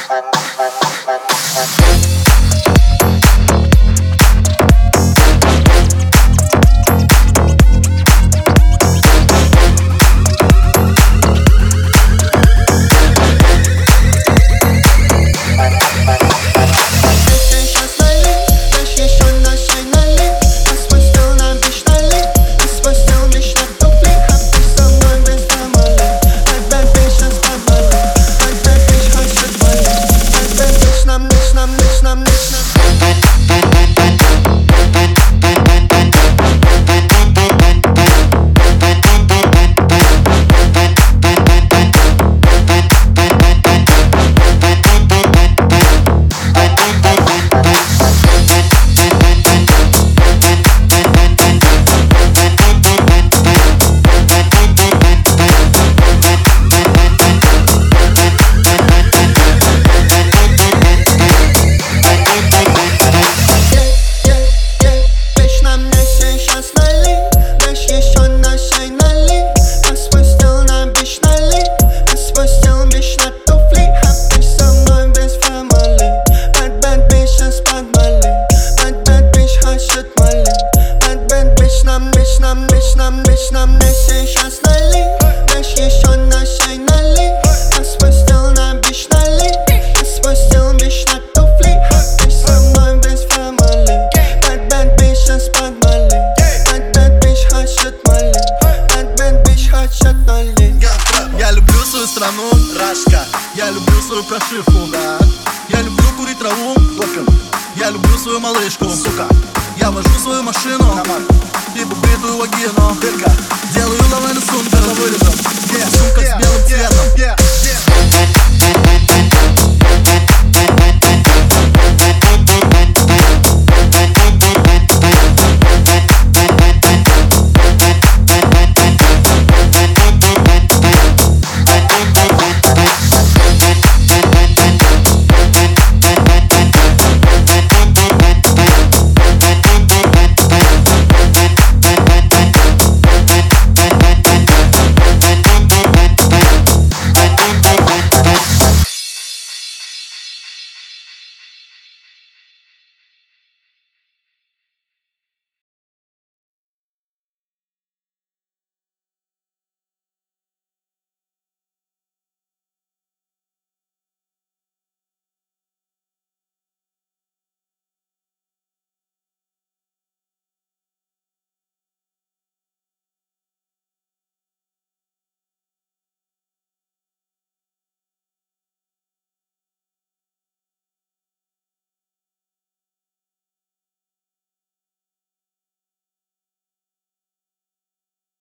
Страну Рашка. Я люблю свою прошивку, да. Я люблю курить траву, я люблю свою малышку, сука. Я вожу свою машину и побитую вагину. Делаю лавайну сумку за вылетом. Сумка с белым цветом.